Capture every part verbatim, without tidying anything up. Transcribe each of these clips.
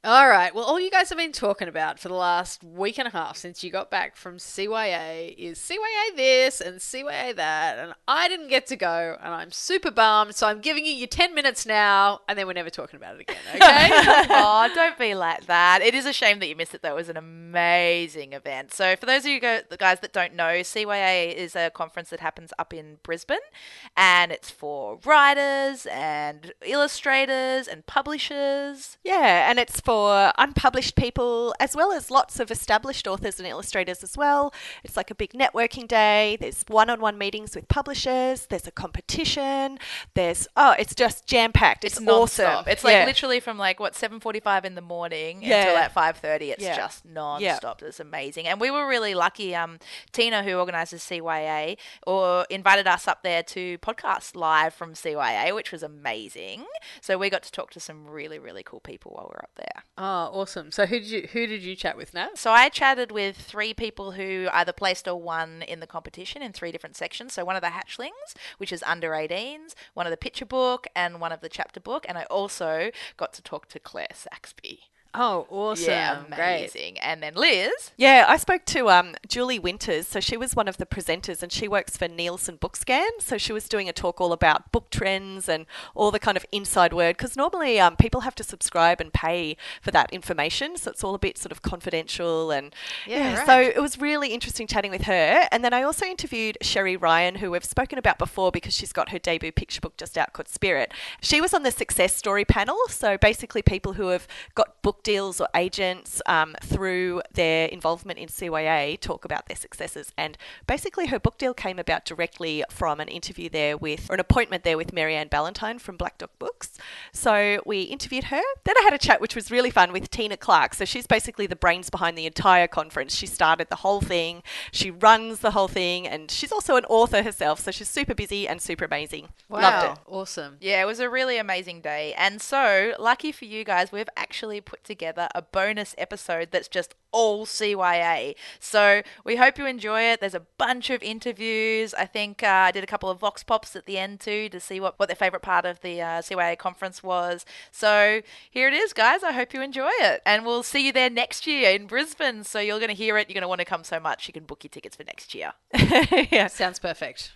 All right. Well, all you guys have been talking about for the last week and a half since you got back from C Y A is C Y A this and C Y A that, and I didn't get to go, and I'm super bummed. So I'm giving you your ten minutes now, and then we're never talking about it again. Okay? Oh, don't be like that. It is a shame that you missed it, though. It was an amazing event. So for those of you go, the guys that don't know, C Y A is a conference that happens up in Brisbane, and it's for writers and illustrators and publishers. Yeah, and it's for unpublished people as well as lots of established authors and illustrators as well. It's like a big networking day. There's one-on-one meetings with publishers. There's a competition. There's, oh, it's just jam-packed. It's, It's awesome. non-stop. It's like Yeah. literally from like, what, seven forty-five in the morning Yeah. until like five thirty. It's Yeah. just non-stop. It's amazing. And we were really lucky. Um, Tina, who organises C Y A, or invited us up there to podcast live from C Y A, which was amazing. So we got to talk to some really, really cool people while we were up there. Oh, awesome. So who did you who did you chat with, Nat? So I chatted with three people who either placed or won in the competition in three different sections. So one of the hatchlings, which is under eighteens, one of the picture book, and one of the chapter book. And I also got to talk to Claire Saxby. Oh, awesome. Yeah, Great. amazing. And then Liz. Yeah, I spoke to um, Julie Winters. So she was one of the presenters and she works for Nielsen Bookscan. So she was doing a talk all about book trends and all the kind of inside word. Because normally um, people have to subscribe and pay for that information. So it's all a bit sort of confidential. And Yeah, yeah, right. so it was really interesting chatting with her. And then I also interviewed Sherry Ryan, who we've spoken about before because she's got her debut picture book just out called Spirit. She was on the success story panel. So basically people who have got book deals or agents um, through their involvement in C Y A talk about their successes. And basically her book deal came about directly from an interview there with, or an appointment there with Marianne Ballantyne from Black Dog Books. So we interviewed her. Then I had a chat, which was really fun, with Tina Clark. So she's basically the brains behind the entire conference. She started the whole thing. She runs the whole thing. And she's also an author herself. So she's super busy and super amazing. Wow. Loved it. Awesome. Yeah, it was a really amazing day. And so, lucky for you guys, we've actually put together a bonus episode that's just all C Y A. So we hope you enjoy it. There's a bunch of interviews. I think uh, I did a couple of Vox Pops at the end too to see what, what their favourite part of the uh, C Y A conference was. So here it is, guys. I hope you enjoy it. And we'll see you there next year in Brisbane. So you're going to hear it. You're going to want to come so much. You can book your tickets for next year. Yeah. Sounds perfect.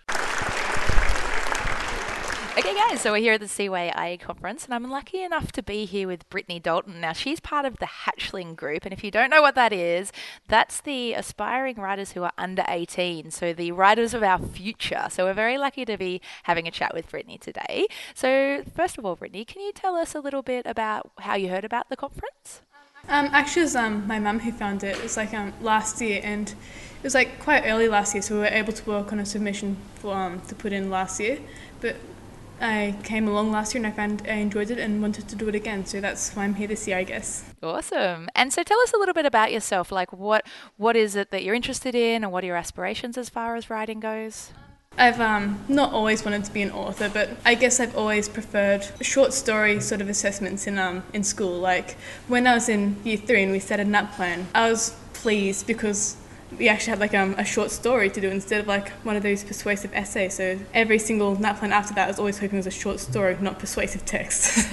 Okay, guys, so we're here at the C Y A conference, and I'm lucky enough to be here with Brittany Dalton. Now, she's part of the Hatchling group, and if you don't know what that is, that's the aspiring writers who are under eighteen, so the writers of our future. So we're very lucky to be having a chat with Brittany today. So first of all, Brittany, can you tell us a little bit about how you heard about the conference? Um, actually, it was um, my mum who found it. It was like um, last year, and it was like quite early last year, so we were able to work on a submission for um, to put in last year. But I came along last year and I found I enjoyed it and wanted to do it again, so that's why I'm here this year, I guess. Awesome. And so tell us a little bit about yourself. Like, what what is it that you're interested in, and what are your aspirations as far as writing goes? I've um, not always wanted to be an author, but I guess I've always preferred short story sort of assessments in um in school. Like when I was in year three and we set a N A P plan, I was pleased because we actually had like um, a short story to do instead of like one of those persuasive essays. So every single N A P plan after that I was always hoping it was a short story, not persuasive text.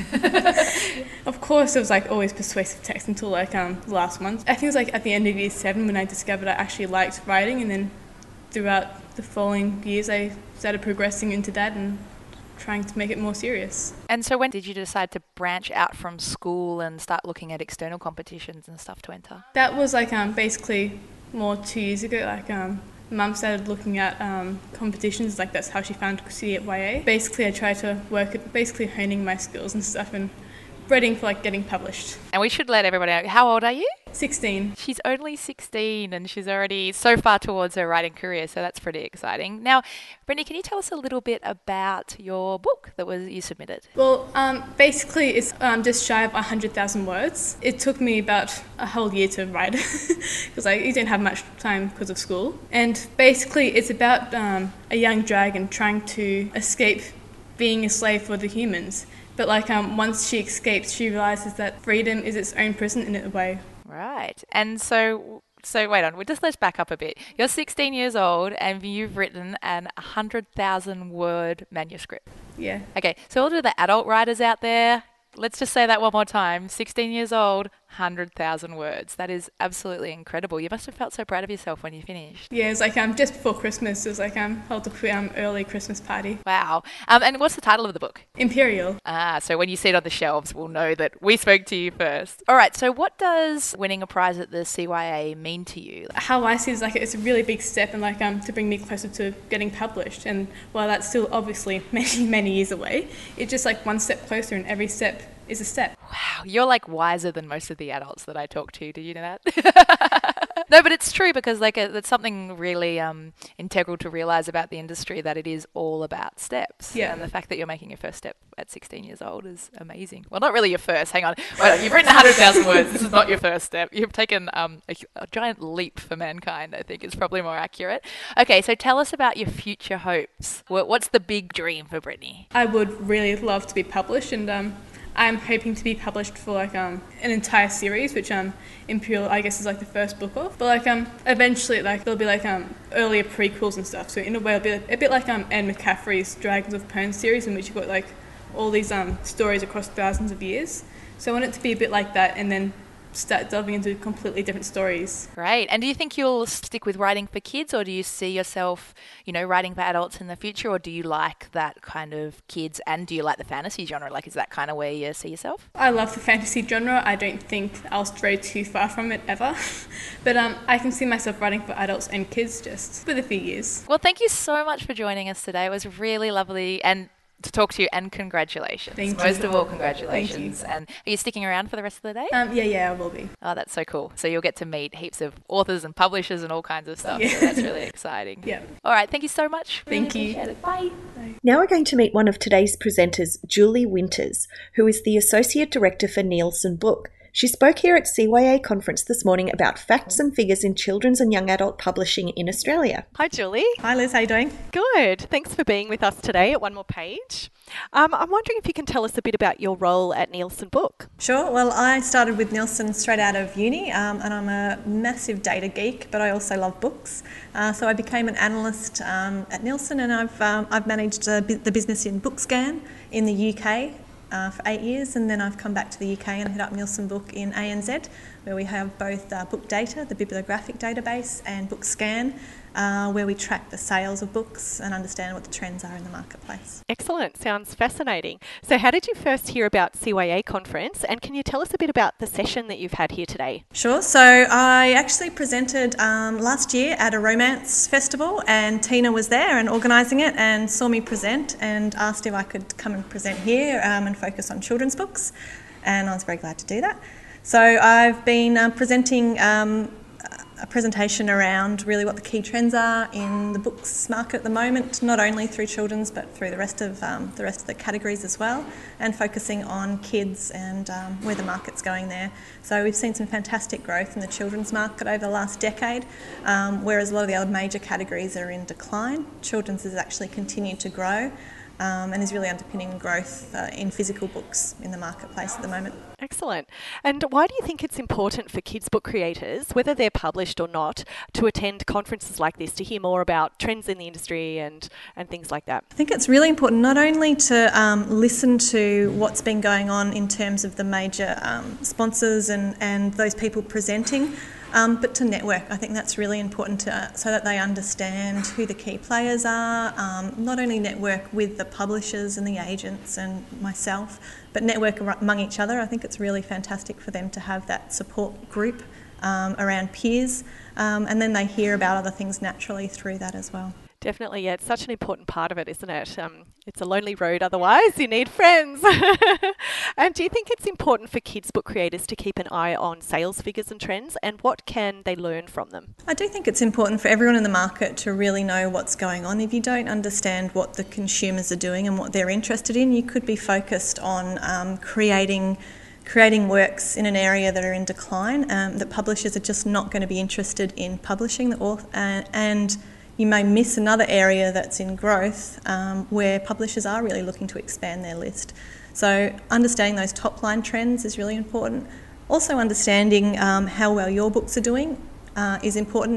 Of course it was like always persuasive text until like um the last month. I think it was like at the end of year seven when I discovered I actually liked writing, and then throughout the following years I started progressing into that and trying to make it more serious. And so when did you decide to branch out from school and start looking at external competitions and stuff to enter? That was like um basically more two years ago. Like um Mum started looking at um, competitions, like that's how she found C Y A. Basically I tried to work at basically honing my skills and stuff and reading for like getting published. And we should let everybody know, how old are you? sixteen. She's only sixteen and she's already so far towards her writing career, so that's pretty exciting. Now, Brittany, can you tell us a little bit about your book that was you submitted? Well, um, basically it's um, just shy of one hundred thousand words. It took me about a whole year to write because I didn't have much time because of school. And basically it's about um, a young dragon trying to escape being a slave for the humans. But like um, once she escapes, she realises that freedom is its own prison in a way. Right. And so, so wait on, we just let's back up a bit. You're sixteen years old and you've written an one hundred thousand word manuscript. Yeah. Okay, so all of the adult writers out there, let's just say that one more time. sixteen years old, hundred thousand words. That is absolutely incredible. You must have felt so proud of yourself when you finished. Yeah, it was like um, just before Christmas, it was like um, held a pre- um, early Christmas party. Wow. Um, and what's the title of the book? Imperial. Ah, so when you see it on the shelves, we'll know that we spoke to you first. All right, so what does winning a prize at the C Y A mean to you? How I see it is like it's a really big step and like um, to bring me closer to getting published. And while that's still obviously many, many years away, it's just like one step closer, and every step is a step. Wow, you're like wiser than most of the adults that I talk to. Did you know that? No, but it's true, because like a, it's something really um, integral to realise about the industry, that it is all about steps. Yeah. And the fact that you're making your first step at sixteen years old is amazing. Well, not really your first. Hang on. Wait, you've written one hundred thousand words. This is not your first step. You've taken um, a, a giant leap for mankind, I think is probably more accurate. Okay, so tell us about your future hopes. What, what's the big dream for Brittany? I would really love to be published, and um, I'm hoping to be published for like um, an entire series, which um, Imperial I guess is like the first book of. But like um, eventually like there'll be like um, earlier prequels and stuff. So in a way it'll be a, a bit like um, Anne McCaffrey's Dragons of Pern series, in which you've got like all these um, stories across thousands of years. So I want it to be a bit like that, and then start delving into completely different stories. Great. And do you think you'll stick with writing for kids, or do you see yourself, you know, writing for adults in the future, or do you like that kind of kids, and do you like the fantasy genre? Like, is that kind of where you see yourself? I love the fantasy genre. I don't think I'll stray too far from it ever. But um, I can see myself writing for adults and kids just with a few years. Well, thank you so much for joining us today. It was really lovely and to talk to you, and congratulations. Thank you. Most of all, congratulations. Thank you. And are you sticking around for the rest of the day? Um, yeah, yeah, I will be. Oh, that's so cool. So you'll get to meet heaps of authors and publishers and all kinds of stuff. Yeah. So that's really exciting. Yeah. All right. Thank you so much. Thank Really you. appreciate it. Bye. Now we're going to meet one of today's presenters, Julie Winters, who is the Associate Director for Nielsen Book. She spoke here at C Y A conference this morning about facts and figures in children's and young adult publishing in Australia. Hi, Julie. Hi Liz, how you doing? Good. Thanks for being with us today at One More Page. Um, I'm wondering if you can tell us a bit about your role at Nielsen Book. Sure. Well, I started with Nielsen straight out of uni, um, and I'm a massive data geek, but I also love books. Uh, so I became an analyst um, at Nielsen, and I've um, I've managed uh, bu- the business in BookScan in the U K. Uh, for eight years, and then I've come back to the U K and head up Nielsen Book in A N Z, where we have both uh, book data, the bibliographic database, and BookScan, uh, where we track the sales of books and understand what the trends are in the marketplace. Excellent. Sounds fascinating. So how did you first hear about C Y A conference, and can you tell us a bit about the session that you've had here today? Sure. So I actually presented um, last year at a romance festival, and Tina was there and organising it and saw me present and asked if I could come and present here um, and focus on children's books, and I was very glad to do that. So I've been uh, presenting um, a presentation around really what the key trends are in the books market at the moment, not only through children's but through the rest of um, the rest of the categories as well, and focusing on kids and um, where the market's going there. So we've seen some fantastic growth in the children's market over the last decade, um, whereas a lot of the other major categories are in decline. Children's has actually continued to grow. Um, and is really underpinning growth uh, in physical books in the marketplace at the moment. Excellent. And why do you think it's important for kids book creators, whether they're published or not, to attend conferences like this to hear more about trends in the industry and, and things like that? I think it's really important not only to um, listen to what's been going on in terms of the major um, sponsors and, and those people presenting, Um, but to network. I think that's really important to, uh, so that they understand who the key players are, um, not only network with the publishers and the agents and myself, but network among each other. I think it's really fantastic for them to have that support group um, around peers, um, and then they hear about other things naturally through that as well. Definitely, yeah. It's such an important part of it, isn't it? Um, it's a lonely road otherwise. You need friends. And do you think it's important for kids book creators to keep an eye on sales figures and trends, and what can they learn from them? I do think it's important for everyone in the market to really know what's going on. If you don't understand what the consumers are doing and what they're interested in, you could be focused on um, creating creating works in an area that are in decline, um, that publishers are just not going to be interested in publishing, the author, uh, and you may miss another area that's in growth um, where publishers are really looking to expand their list. So understanding those top line trends is really important. Also understanding um, how well your books are doing uh, is important,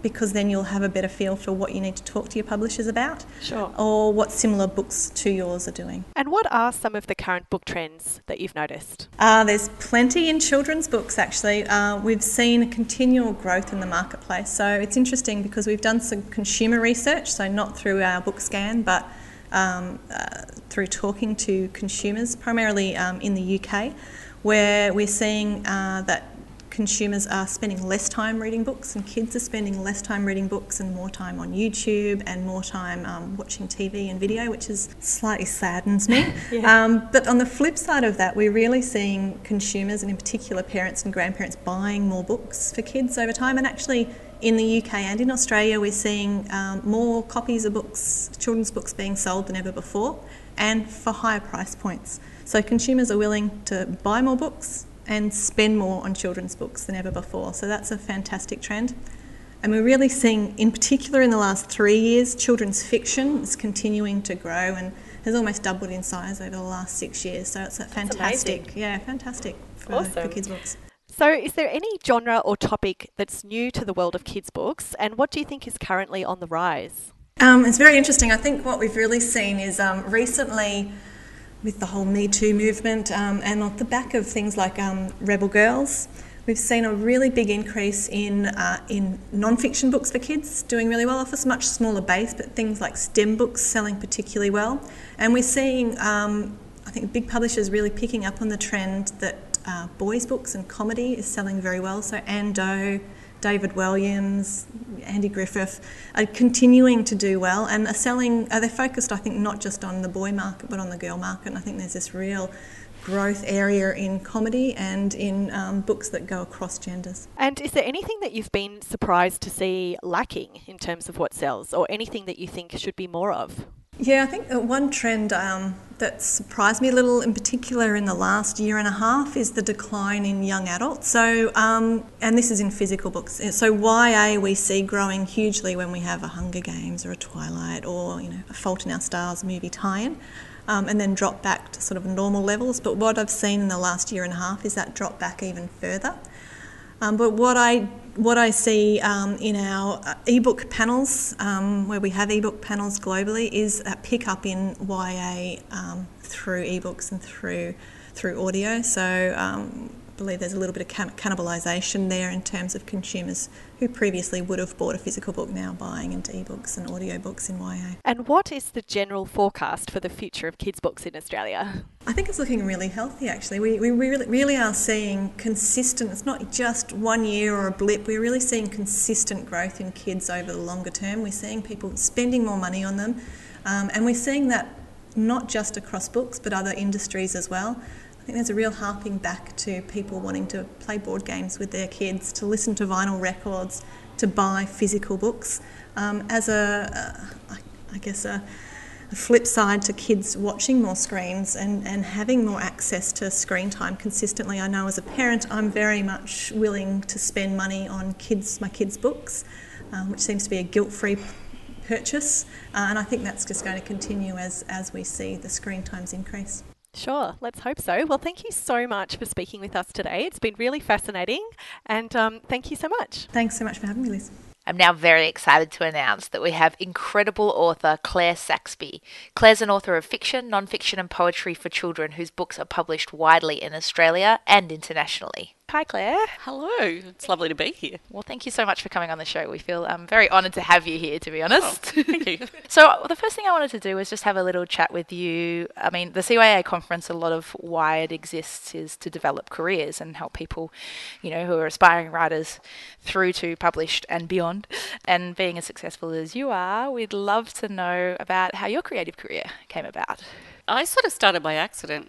because then you'll have a better feel for what you need to talk to your publishers about. Sure. Or what similar books to yours are doing. And what are some of the current book trends that you've noticed? Uh, there's plenty in children's books, actually. Uh, we've seen a continual growth in the marketplace. So it's interesting because we've done some consumer research, so not through our book scan, but um, uh, through talking to consumers, primarily um, in the U K, where we're seeing uh, that consumers are spending less time reading books and kids are spending less time reading books and more time on YouTube and more time um, watching T V and video, which is slightly saddens me. yeah. um, but on the flip side of that, we're really seeing consumers, and in particular parents and grandparents, buying more books for kids over time. And actually in the U K and in Australia, we're seeing um, more copies of books, children's books being sold than ever before, and for higher price points. So consumers are willing to buy more books and spend more on children's books than ever before. So that's a fantastic trend. And we're really seeing, in particular in the last three years, children's fiction is continuing to grow and has almost doubled in size over the last six years. So it's a fantastic, yeah, fantastic for, Awesome. for kids' books. So is there any genre or topic that's new to the world of kids' books, and what do you think is currently on the rise? Um, it's very interesting. I think what we've really seen is um, recently, with the whole Me Too movement um, and off the back of things like um, Rebel Girls, we've seen a really big increase in uh, in non-fiction books for kids doing really well, off a much smaller base, but things like STEM books selling particularly well. And we're seeing, um, I think, big publishers really picking up on the trend that uh, boys' books and comedy is selling very well. So Anne Doe, David Williams, Andy Griffith are continuing to do well and are selling, are they focused, I think, not just on the boy market but on the girl market. And I think there's this real growth area in comedy and in um, books that go across genders. And is there anything that you've been surprised to see lacking in terms of what sells, or anything that you think should be more of? Yeah, I think that one trend um, that surprised me a little, in particular in the last year and a half, is the decline in young adults. So, um, and this is in physical books. So Y A we see growing hugely when we have a Hunger Games or a Twilight or, you know, a Fault in Our Stars movie tie-in, um, and then drop back to sort of normal levels. But what I've seen in the last year and a half is that drop back even further. Um, but what I what I see um, in our uh, ebook panels, um, where we have ebook panels globally, is a pick up in Y A um, through ebooks and through through audio. So um, I believe there's a little bit of can- cannibalisation there in terms of consumers who previously would have bought a physical book now buying into ebooks and audiobooks in Y A. And what is the general forecast for the future of kids' books in Australia? I think it's looking really healthy, actually. We, we really, really are seeing consistent, it's not just one year or a blip, we're really seeing consistent growth in kids over the longer term. We're seeing people spending more money on them, um, and we're seeing that not just across books but other industries as well. I think there's a real harping back to people wanting to play board games with their kids, to listen to vinyl records, to buy physical books, um, as a, a, I guess, a, a flip side to kids watching more screens and, and having more access to screen time consistently. I know as a parent I'm very much willing to spend money on kids, my kids' books, um, which seems to be a guilt-free purchase, uh, and I think that's just going to continue as, as we see the screen times increase. Sure, let's hope so. Well, thank you so much for speaking with us today. It's been really fascinating, and um, thank you so much. Thanks so much for having me, Liz. I'm now very excited to announce that we have incredible author Claire Saxby. Claire's an author of fiction, non-fiction and poetry for children whose books are published widely in Australia and internationally. Hi, Claire. Hello. It's lovely to be here. Well, thank you so much for coming on the show. We feel um, very honoured to have you here, to be honest. Oh, thank you. So the first thing I wanted to do was just have a little chat with you. I mean, the C Y A conference, a lot of why it exists is to develop careers and help people, you know, who are aspiring writers through to published and beyond. And being as successful as you are, we'd love to know about how your creative career came about. I sort of started by accident.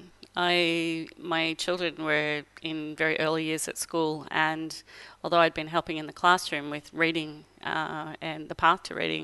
I my children were in very early years at school, and although I'd been helping in the classroom with reading uh, and the path to reading,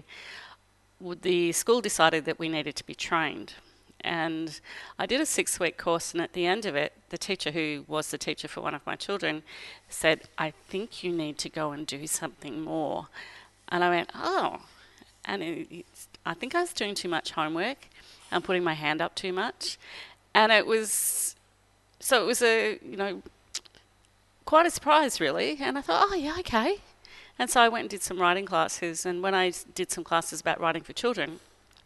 the school decided that we needed to be trained. And I did a six-week course, and at the end of it, the teacher, who was the teacher for one of my children, said, "I think you need to go and do something more." And I went, "Oh." And it, it's, I think I was doing too much homework and putting my hand up too much. And it was, so it was a, you know, quite a surprise really. And I thought, oh yeah, okay. And so I went and did some writing classes, and when I s- did some classes about writing for children,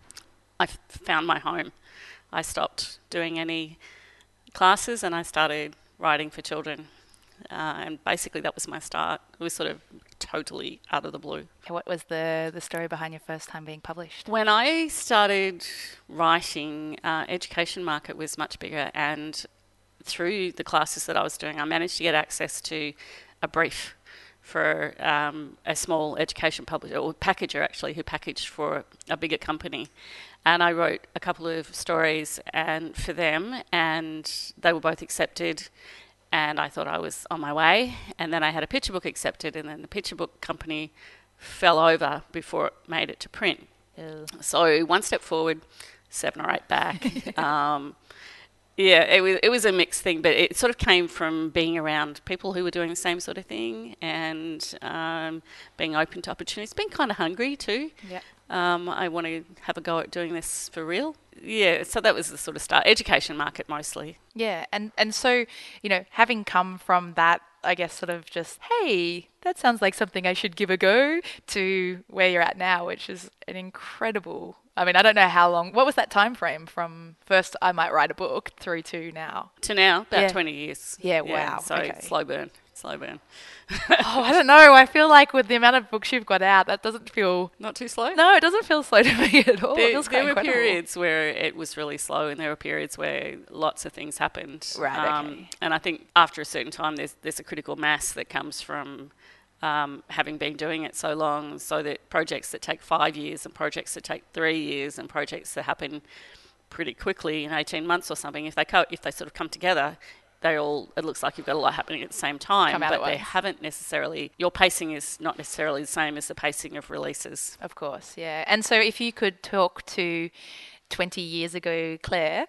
I f- found my home. I stopped doing any classes and I started writing for children. Uh, and basically that was my start. It was sort of totally out of the blue. What was the, the story behind your first time being published? When I started writing, uh, education market was much bigger, and through the classes that I was doing, I managed to get access to a brief for um, a small education publisher, or packager actually, who packaged for a bigger company. And I wrote a couple of stories and for them, and they were both accepted. And I thought I was on my way. And then I had a picture book accepted, and then the picture book company fell over before it made it to print. Ew. So one step forward, seven or eight back. um, yeah, it was it was a mixed thing, but it sort of came from being around people who were doing the same sort of thing, and um, being open to opportunities, being kind of hungry too. Yeah. Um, I want to have a go at doing this for real. Yeah, so that was the sort of start. Education market mostly. Yeah, and, and so, you know, having come from that, I guess, sort of just, hey, that sounds like something I should give a go, to where you're at now, which is an incredible, I mean, I don't know how long, what was that time frame from first I might write a book through to now? To now, about Yeah. twenty years. Yeah, wow, So okay. slow burn, slow burn. Oh, I don't know. I feel like with the amount of books you've got out, that doesn't feel, Not too slow? no, it doesn't feel slow to me at all. it There, feels quite there were incredible. periods where it was really slow, and there were periods where lots of things happened. Um, Right, okay. And I think after a certain time, there's there's a critical mass that comes from um, having been doing it so long, so that projects that take five years and projects that take three years and projects that happen pretty quickly in eighteen months or something, if they co- if they sort of come together, they all, it looks like you've got a lot happening at the same time, Come out but at they once. haven't necessarily, your pacing is not necessarily the same as the pacing of releases. Of course, yeah. And so if you could talk to twenty years ago Claire,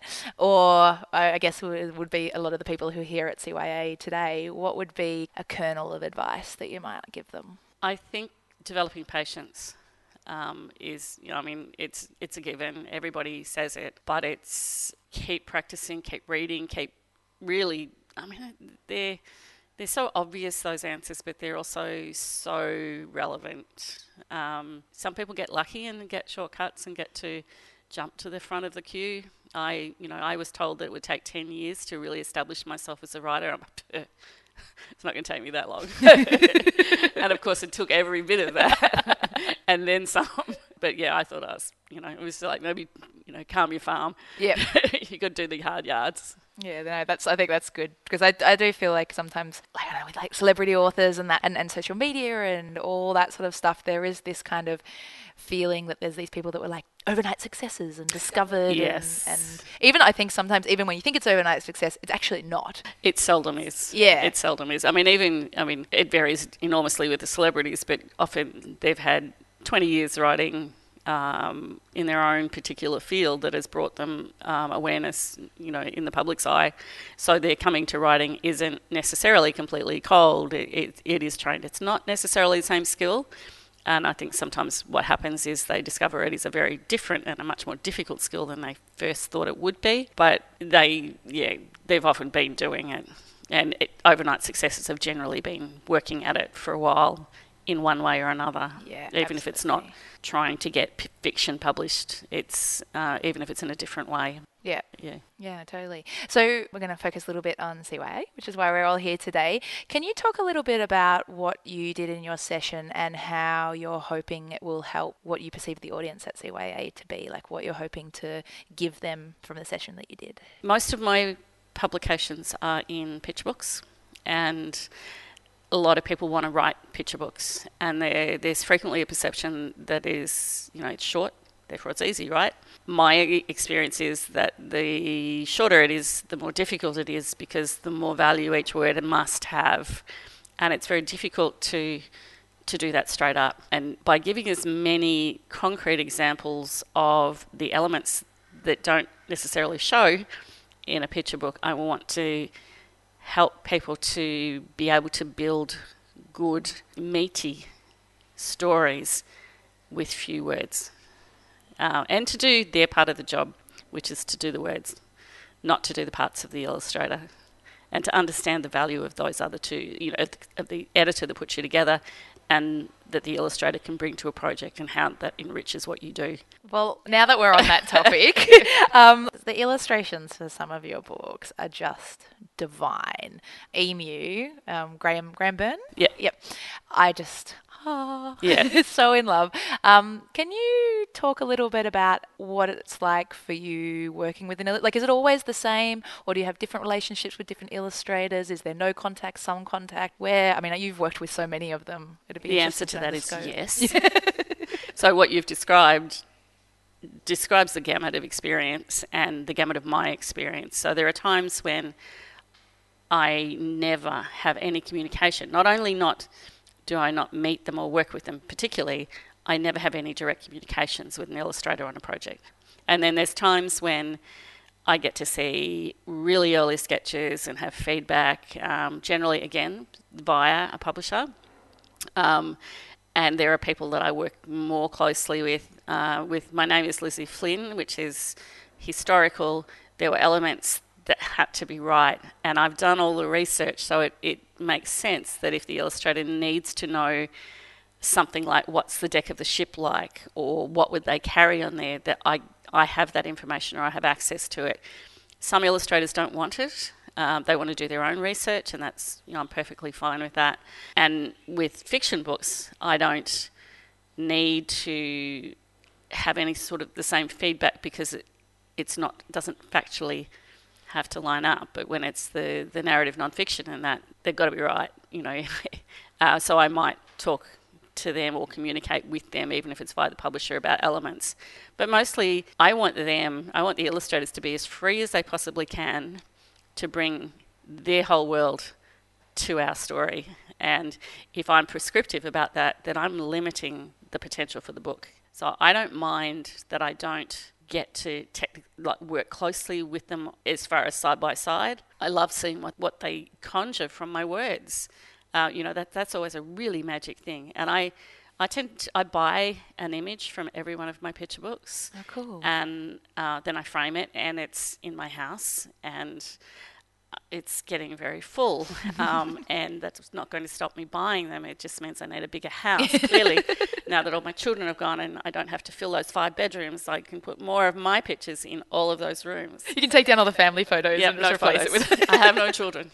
or I I guess it would be a lot of the people who are here at C Y A today, what would be a kernel of advice that you might give them? I think developing patience um, is, you know, I mean, it's it's a given. Everybody says it, but it's keep practicing, keep reading, keep really. I mean, they're they're so obvious, those answers, but they're also so relevant. Um, some people get lucky and get shortcuts and get to jump to the front of the queue. I, you know, I was told that it would take ten years to really establish myself as a writer. I'm like, it's not going to take me that long. And of course, it took every bit of that and then some. But yeah, I thought I was, you know, it was like, maybe, you know, calm your farm. Yep. You got to do the hard yards. Yeah, no, that's. I think that's good, because I, I do feel like sometimes, like, I don't know, with like celebrity authors and that, and, and social media and all that sort of stuff, there is this kind of feeling that there's these people that were like overnight successes and discovered. Yes. And, and even I think sometimes, even when you think it's overnight success, it's actually not. It seldom is. Yeah. It seldom is. I mean, even, I mean, it varies enormously with the celebrities, but often they've had twenty years writing um, in their own particular field that has brought them um, awareness, you know, in the public's eye. So their coming to writing isn't necessarily completely cold. It, it, it is trained. It's not necessarily the same skill. And I think sometimes what happens is they discover it is a very different and a much more difficult skill than they first thought it would be. But they, yeah, they've often been doing it. And it, overnight successes have generally been working at it for a while in one way or another. Yeah, even if it's not absolutely. trying to get p- fiction published, it's uh, even if it's in a different way. Yeah. Yeah. Yeah, totally. So we're going to focus a little bit on C Y A, which is why we're all here today. Can you talk a little bit about what you did in your session and how you're hoping it will help what you perceive the audience at C Y A to be, like what you're hoping to give them from the session that you did? Most of my publications are in picture books, and a lot of people want to write picture books, and there, there's frequently a perception that is, you know, it's short, therefore it's easy, right? My experience is that the shorter it is, the more difficult it is, because the more value each word must have, and it's very difficult to to do that straight up. And by giving as many concrete examples of the elements that don't necessarily show in a picture book, I want to help people to be able to build good, meaty stories with few words. Uh, and to do their part of the job, which is to do the words, not to do the parts of the illustrator. and to understand the value of those other two, you know, of the editor that puts you together and that the illustrator can bring to a project and how that enriches what you do. Well, now that we're on that topic, um, the illustrations for some of your books are just divine. Emu, um, Graham Graham Byrne? Yeah. Yep. I just... Oh, yeah, so in love. Um, can you talk a little bit about what it's like for you working with an illustrator? Like, is it always the same, or do you have different relationships with different illustrators? Is there no contact, some contact? Where? I mean, you've worked with so many of them. It'd be the answer interesting to that understand. is yes. So what you've described describes the gamut of experience and the gamut of my experience. So there are times when I never have any communication. Not only not do I not meet them or work with them particularly, I never have any direct communications with an illustrator on a project. And then there's times when I get to see really early sketches and have feedback, um, generally, again, via a publisher. Um, and there are people that I work more closely with. Uh, with my name is Lizzie Flynn, which is historical. There were elements that had to be right, and I've done all the research, so it, it makes sense that if the illustrator needs to know something like what's the deck of the ship like, or what would they carry on there, that I, I have that information or I have access to it. Some illustrators don't want it. Um, they want to do their own research, and that's, you know, I'm perfectly fine with that. And with fiction books, I don't need to have any sort of the same feedback because it, it's not doesn't factually have to line up, but when it's the, the narrative non-fiction and that, they've got to be right, you know. uh, so I might talk to them or communicate with them, even if it's via the publisher, about elements. But mostly, I want them, I want the illustrators to be as free as they possibly can to bring their whole world to our story. And if I'm prescriptive about that, then I'm limiting the potential for the book. So I don't mind that I don't get to tech, like work closely with them as far as side by side. I love seeing what, what they conjure from my words. Uh, you know, that that's always a really magic thing. And I, I tend to, I buy an image from every one of my picture books. Oh, cool. And uh, then I frame it, and it's in my house, and it's getting very full, um, and that's not going to stop me buying them. It just means I need a bigger house. Clearly, now that all my children have gone and I don't have to fill those five bedrooms, I can put more of my pictures in all of those rooms. You can take down all the family photos Yep, and no just replace photos. it with... I have no children.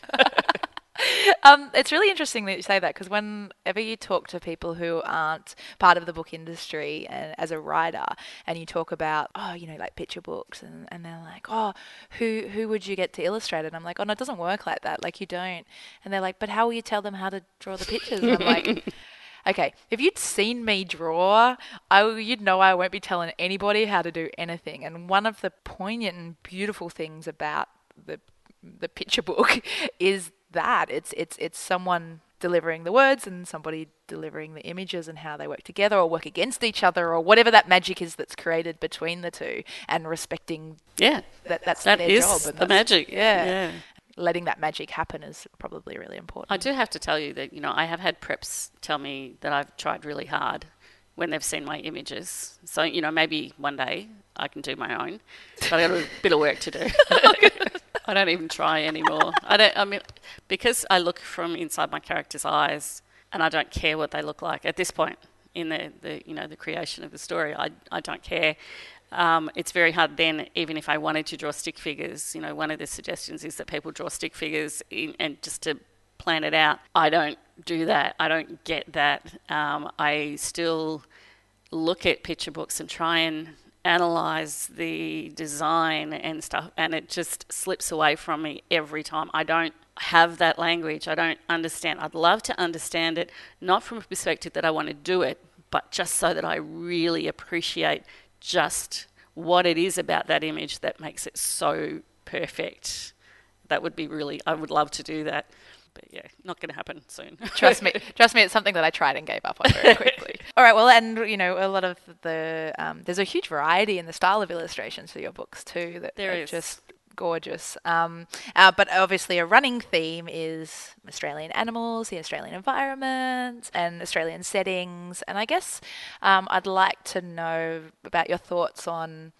Um, it's really interesting that you say that, because whenever you talk to people who aren't part of the book industry and as a writer, and you talk about, oh, you know, like picture books, and, and they're like, oh, who who would you get to illustrate it? And I'm like, oh, no, it doesn't work like that. Like, you don't. And they're like, but how will you tell them how to draw the pictures? And I'm like, okay, if you'd seen me draw, I, you'd know I won't be telling anybody how to do anything. And one of the poignant and beautiful things about the the picture book is that it's it's it's someone delivering the words and somebody delivering the images, and how they work together or work against each other, or whatever that magic is that's created between the two, and respecting Yeah, that that's that their is job. And the that's- magic. Yeah. yeah. Letting that magic happen is probably really important. I do have to tell you that, you know, I have had preps tell me that I've tried really hard when they've seen my images. So, you know, maybe one day I can do my own, but I've got a bit of work to do. I don't even try anymore. I don't. I mean, because I look from inside my character's eyes, and I don't care what they look like at this point in the, the you know the creation of the story. I I don't care. Um, it's very hard then, even if I wanted to draw stick figures. You know, one of the suggestions is that people draw stick figures in, and just to plan it out. I don't do that. I don't get that. Um, I still look at picture books and try and analyze the design and stuff, and it just slips away from me every time. I don't have that language. I don't understand. I'd love to understand it, not from a perspective that I want to do it, but just so that I really appreciate just what it is about that image that makes it so perfect. That would be really, I would love to do that. But yeah, not going to happen soon. Trust me, trust me, it's something that I tried and gave up on very quickly. All right, well, and you know, a lot of the um, there's a huge variety in the style of illustrations for your books too. That There are is. just gorgeous. Um, uh, but obviously, a running theme is Australian animals, the Australian environment, and Australian settings. And I guess um, I'd like to know about your thoughts on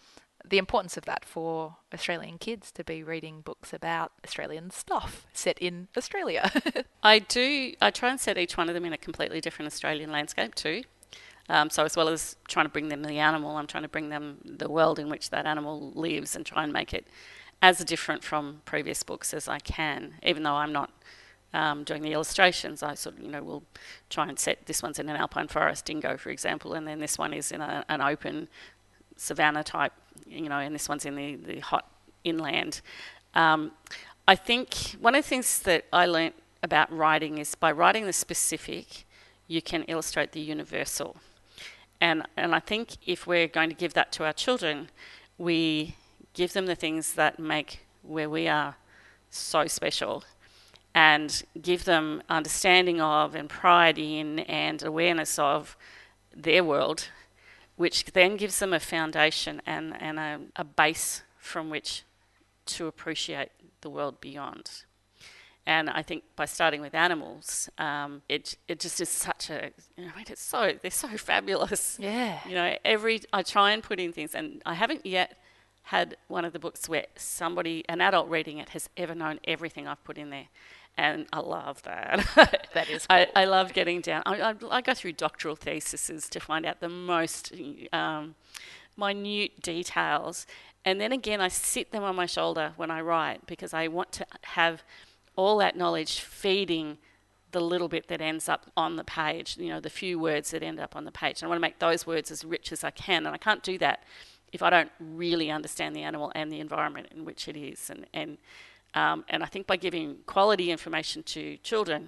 the importance of that for Australian kids to be reading books about Australian stuff set in Australia. I do, I try and set each one of them in a completely different Australian landscape too. Um, so as well as trying to bring them the animal, I'm trying to bring them the world in which that animal lives and try and make it as different from previous books as I can, even though I'm not um, doing the illustrations. I sort of, you know, will try and set, this one's in an alpine forest, dingo, for example, and then this one is in a, an open savanna type, you know, and this one's in the, the hot inland. Um, I think one of the things that I learnt about writing is by writing the specific, you can illustrate the universal. And and I think if we're going to give that to our children, we give them the things that make where we are so special and give them understanding of and pride in and awareness of their world, which then gives them a foundation and, and a, a base from which to appreciate the world beyond. And I think by starting with animals, um, it it just is such a, you know, I mean, it's so, they're so fabulous. Yeah. You know, every, I try and put in things, and I haven't yet had one of the books where somebody, an adult reading it, has ever known everything I've put in there. And I love that. That is cool. I, I love getting down. I, I, I go through doctoral theses to find out the most um, minute details. And then again, I sit them on my shoulder when I write because I want to have all that knowledge feeding the little bit that ends up on the page, you know, the few words that end up on the page. And I want to make those words as rich as I can. And I can't do that if I don't really understand the animal and the environment in which it is. And, and Um, and I think by giving quality information to children,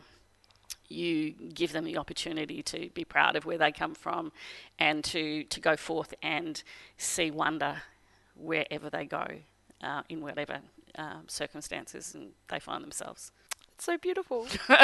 you give them the opportunity to be proud of where they come from and to, to go forth and see wonder wherever they go, uh, in whatever uh, circumstances and they find themselves. It's so beautiful.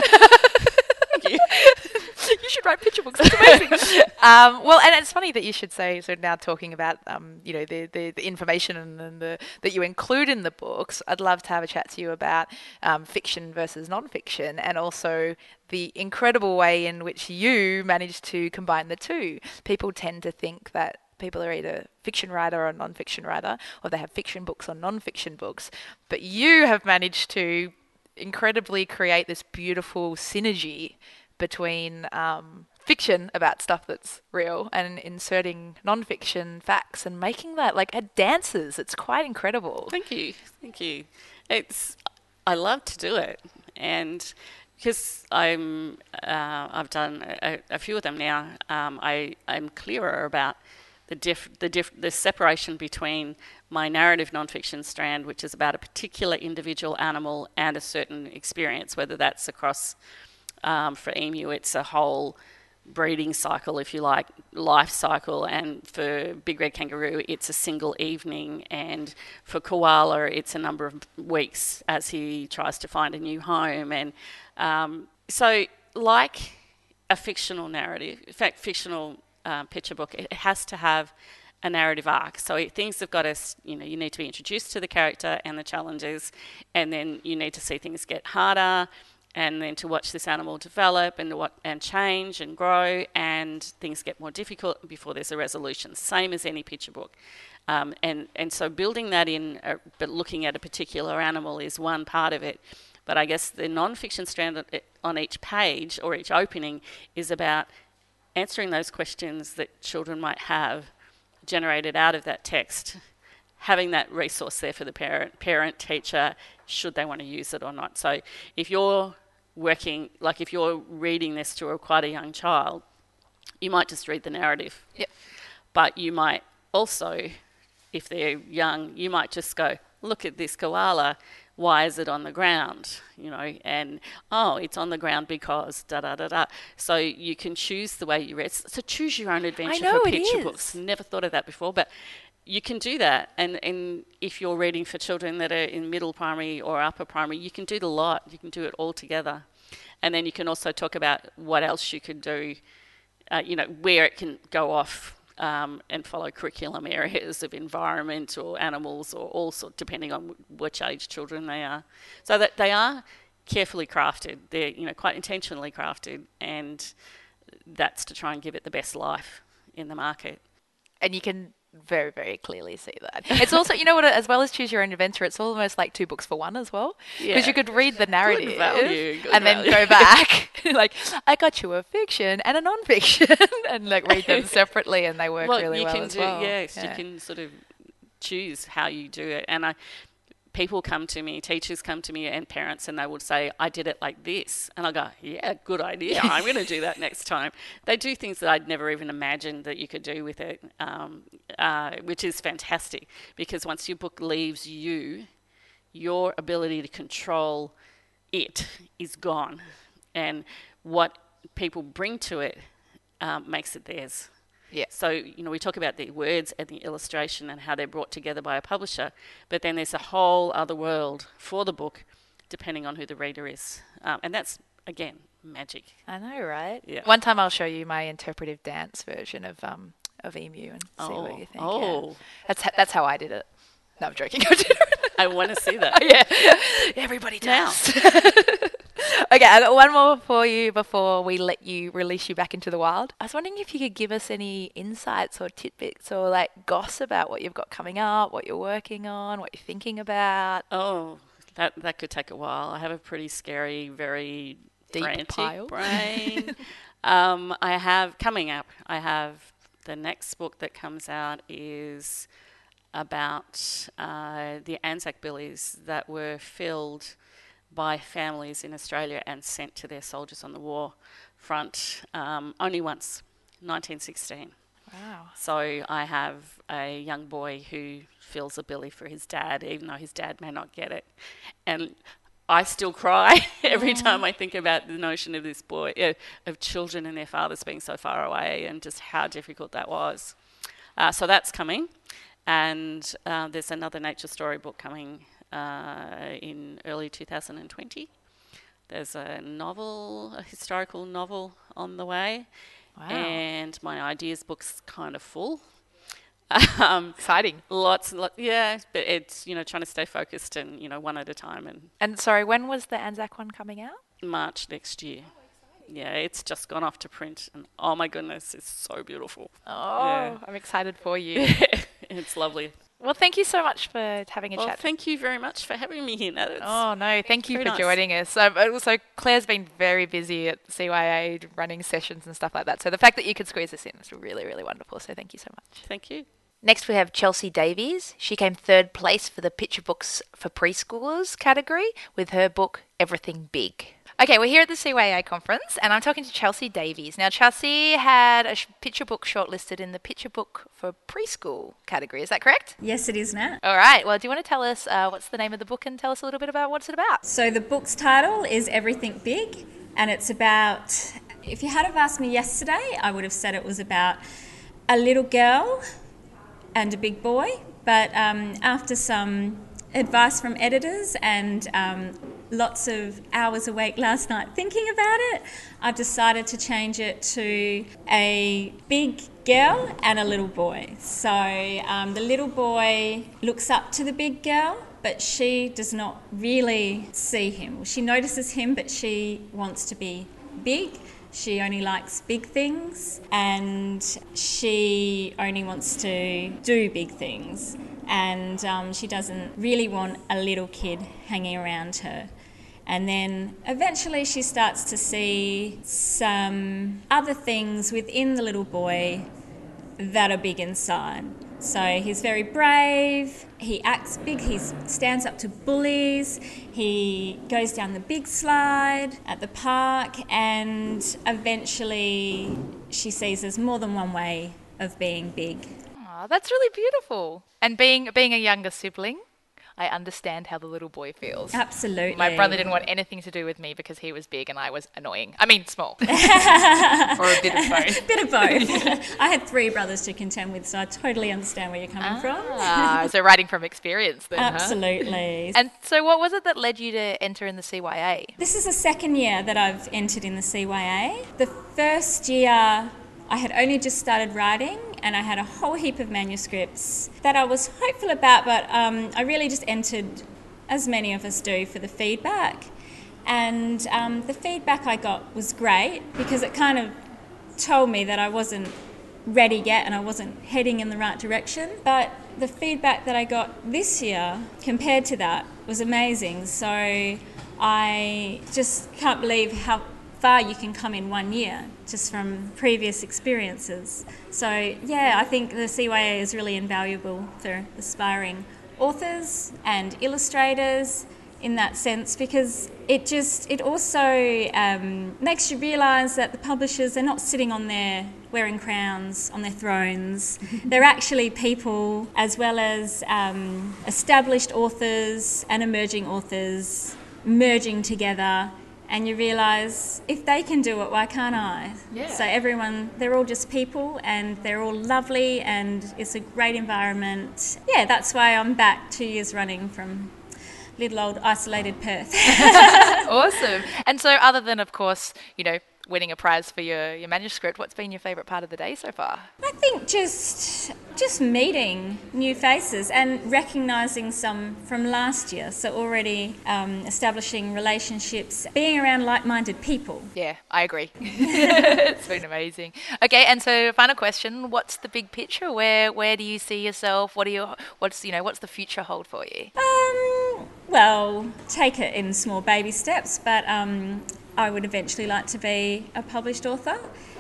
Thank you. You should write picture books. That's amazing. um, well, and it's funny that you should say, so now talking about, um, you know, the, the, the information and, and the that you include in the books, I'd love to have a chat to you about um, fiction versus non-fiction and also the incredible way in which you managed to combine the two. People tend to think that people are either fiction writer or non-fiction writer, or they have fiction books or non-fiction books, but you have managed to incredibly create this beautiful synergy between um, fiction about stuff that's real and inserting non-fiction facts and making that like at dances. It's quite incredible. Thank you. Thank you. It's, I love to do it. And because I'm, uh, I've done a, a few of them now, um, I, I'm clearer about the diff, the diff, the separation between my narrative non-fiction strand, which is about a particular individual animal and a certain experience, whether that's across, um, for emu, it's a whole breeding cycle, if you like, life cycle, and for big red kangaroo, it's a single evening, and for koala, it's a number of weeks as he tries to find a new home. And um, so, like a fictional narrative, in fact, fictional uh, picture book, it has to have a narrative arc. So it, things have got to, you know, you need to be introduced to the character and the challenges, and then you need to see things get harder, and then to watch this animal develop and what and change and grow, and things get more difficult before there's a resolution. Same as any picture book. Um, and, and so building that in, uh, but looking at a particular animal is one part of it. But I guess the non-fiction strand on each page or each opening is about answering those questions that children might have generated out of that text, having that resource there for the parent, parent, teacher, should they want to use it or not. So if you're working, like if you're reading this to a quite a young child, you might just read the narrative. Yep. But you might also, if they're young, you might just go, look at this koala, why is it on the ground? You know, and oh, it's on the ground because da da da da. So you can choose the way you read. So choose your own adventure I know, for it picture is. books. Never thought of that before, but you can do that. And, and if you're reading for children that are in middle primary or upper primary, you can do the lot. You can do it all together. And then you can also talk about what else you could do, uh, you know, where it can go off um, and follow curriculum areas of environment or animals or all sorts, depending on which age children they are. So that they are carefully crafted. They're, you know, quite intentionally crafted, and that's to try and give it the best life in the market. And you can very, very clearly see that. It's also, you know what, as well as Choose Your Own Adventure, it's almost like two books for one as well. Because Yeah. you could read the narrative value, good and then value. go back. Like, I got you a fiction and a non-fiction and like read them separately, and they work well, really you well can as do, well. Yes, Yeah. you can sort of choose how you do it. And I, people come to me, teachers come to me and parents, and they would say, I did it like this. And I go, yeah, good idea. I'm going to do that next time. They do things that I'd never even imagined that you could do with it, um, uh, which is fantastic, because once your book leaves you, your ability to control it is gone. And what people bring to it um, makes it theirs. Yeah. So, you know, we talk about the words and the illustration and how they're brought together by a publisher, but then there's a whole other world for the book, depending on who the reader is. Um, and that's, again, magic. I know, right? Yeah. One time I'll show you my interpretive dance version of um of Emu and see what you think. Yeah. Oh, That's h- that's how I did it. No, I'm joking. I did it. I want to see that. Yeah, everybody does. Okay, I got one more for you before we let you release you back into the wild. I was wondering if you could give us any insights or tidbits or like gossip about what you've got coming up, what you're working on, what you're thinking about. Oh, that that could take a while. I have a pretty scary, very Deep frantic pile. brain. um, I have coming up. I have the next book that comes out is about uh, the Anzac Billies that were filled by families in Australia and sent to their soldiers on the war front um, only once, nineteen sixteen. Wow. So I have a young boy who fills a billy for his dad, even though his dad may not get it. And I still cry every time I think about the notion of this boy, uh, of children and their fathers being so far away, and just how difficult that was. Uh, so that's coming. And uh, there's another nature story book coming uh, in early two thousand twenty. There's a novel, a historical novel on the way. Wow. And my ideas book's kind of full. Um, Exciting. lots and lots, yeah, but it's, you know, trying to stay focused and, you know, one at a time. And And sorry, when was the Anzac one coming out? March next year. Yeah, it's just gone off to print, and oh my goodness, it's so beautiful. Oh, Yeah. I'm excited for you. It's lovely. Well, thank you so much for having a Well, chat. thank you very much for having me here, Nat. It's- Oh, no, thank you very for nice. joining us. Um, also, Claire's been very busy at C Y A running sessions and stuff like that. So the fact that you could squeeze us in is really, really wonderful. So thank you so much. Thank you. Next, we have Chelsea Davies. She came third place for the Picture Books for Preschoolers category with her book, Everything Big. Okay, we're here at the C Y A conference, and I'm talking to Chelsea Davies. Now, Chelsea had a sh- picture book shortlisted in the Picture Book for Preschool category. Is that correct? Yes, it is, Nat. All right. Well, do you want to tell us uh, what's the name of the book and tell us a little bit about what's it about? So the book's title is Everything Big, and it's about, if you had have asked me yesterday, I would have said it was about a little girl and a big boy, but um, after some advice from editors and um, lots of hours awake last night thinking about it, I've decided to change it to a big girl and a little boy. So um, the little boy looks up to the big girl, but she does not really see him. She notices him, but she wants to be big. She only likes big things, and she only wants to do big things. And um, she doesn't really want a little kid hanging around her. And then eventually she starts to see some other things within the little boy that are big inside. So he's very brave, he acts big, he stands up to bullies, he goes down the big slide at the park, and eventually she sees there's more than one way of being big. Oh, that's really beautiful. And being being a younger sibling, I understand how the little boy feels. Absolutely. My brother didn't want anything to do with me because he was big and I was annoying. I mean, small. Or a bit of both. Bit of both. I had three brothers to contend with, so I totally understand where you're coming from. Ah, so writing from experience then, huh? Absolutely. And so what was it that led you to enter in the C Y A? This is the second year that I've entered in the C Y A. The first year I had only just started writing, and I had a whole heap of manuscripts that I was hopeful about, but um, I really just entered, as many of us do, for the feedback. And um, the feedback I got was great because it kind of told me that I wasn't ready yet and I wasn't heading in the right direction. But the feedback that I got this year compared to that was amazing. So I just can't believe how far you can come in one year just from previous experiences. So yeah, I think the C Y A is really invaluable for aspiring authors and illustrators in that sense, because it just it also um, makes you realise that the publishers, they're not sitting on their wearing crowns on their thrones. They're actually people, as well as um, established authors and emerging authors merging together, and you realise if they can do it, why can't I? Yeah. So everyone, they're all just people and they're all lovely and it's a great environment. Yeah, that's why I'm back two years running from little old isolated Perth. Awesome. And so other than, of course, you know, winning a prize for your, your manuscript, what's been your favourite part of the day so far? I think just just meeting new faces and recognising some from last year. So already um, establishing relationships, being around like-minded people. Yeah, I agree. It's been amazing. Okay, and so final question, what's the big picture? Where where do you see yourself? What do you what's you know, what's the future hold for you? Um well, take it in small baby steps, but um I would eventually like to be a published author,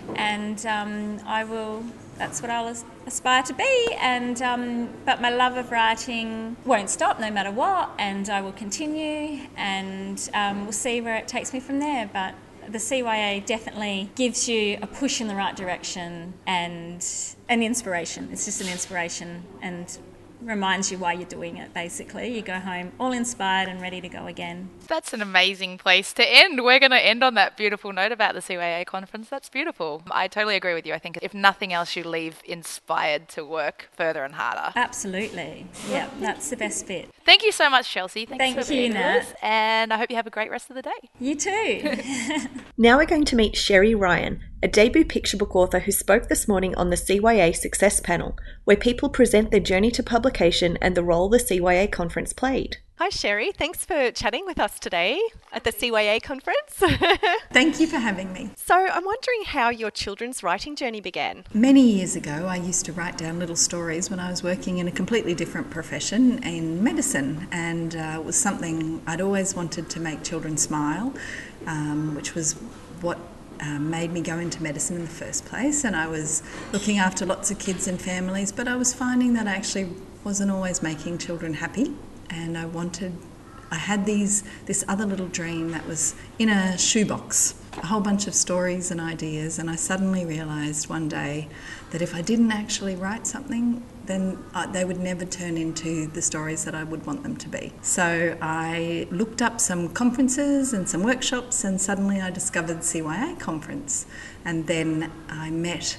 and um, I will. That's what I'll as- aspire to be. And um, but my love of writing won't stop no matter what, and I will continue. And um, we'll see where it takes me from there. But the C Y A definitely gives you a push in the right direction and an inspiration. It's just an inspiration and reminds you why you're doing it, basically. You go home all inspired and ready to go again. That's an amazing place to end. We're going to end on that beautiful note about the C Y A conference. That's beautiful. I totally agree with you. I think if nothing else, you leave inspired to work further and harder. Absolutely. Yeah, that's the best bit. Thank you so much, Chelsea. Thanks Thank for you, being Nat. with us. And I hope you have a great rest of the day. You too. Now we're going to meet Sherry Ryan, a debut picture book author who spoke this morning on the C Y A Success Panel, where people present their journey to publication and the role the C Y A conference played. Hi Sherry, thanks for chatting with us today at the C Y A conference. Thank you for having me. So I'm wondering how your children's writing journey began. Many years ago, I used to write down little stories when I was working in a completely different profession in medicine, and uh, it was something I'd always wanted to make children smile, um, which was what Um, made me go into medicine in the first place. And I was looking after lots of kids and families, but I was finding that I actually wasn't always making children happy, and I wanted I had these this other little dream that was in a shoebox, a whole bunch of stories and ideas, and I suddenly realised one day that if I didn't actually write something, then uh, they would never turn into the stories that I would want them to be. So I looked up some conferences and some workshops, and suddenly I discovered C Y A conference, and then I met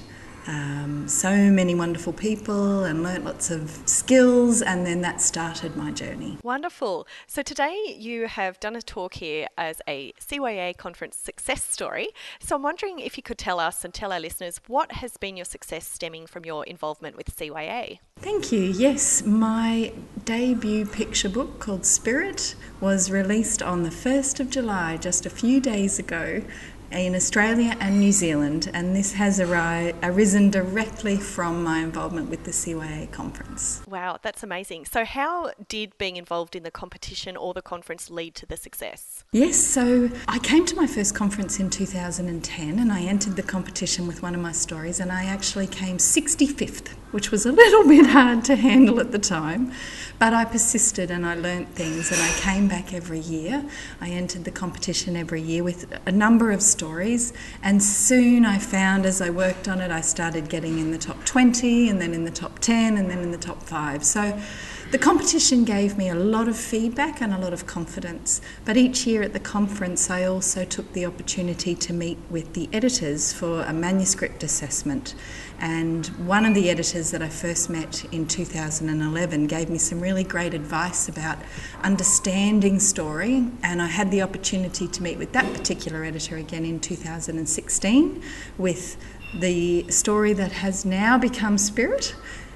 Um, so many wonderful people and learnt lots of skills, and then that started my journey. Wonderful. So today you have done a talk here as a C Y A conference success story. So I'm wondering if you could tell us and tell our listeners, what has been your success stemming from your involvement with C Y A? Thank you. Yes, my debut picture book called Spirit was released on the first of July, just a few days ago, in Australia and New Zealand, and this has ari- arisen directly from my involvement with the C Y A conference. Wow, that's amazing. So how did being involved in the competition or the conference lead to the success? Yes, so I came to my first conference in two thousand ten, and I entered the competition with one of my stories, and I actually came sixty-fifth, which was a little bit hard to handle at the time, but I persisted and I learnt things, and I came back every year. I entered the competition every year with a number of stories, and soon I found, as I worked on it, I started getting in the top twenty, and then in the top ten, and then in the top five. So the competition gave me a lot of feedback and a lot of confidence, but each year at the conference I also took the opportunity to meet with the editors for a manuscript assessment. And one of the editors that I first met in two thousand eleven gave me some really great advice about understanding story, and I had the opportunity to meet with that particular editor again in two thousand sixteen with the story that has now become Spirit.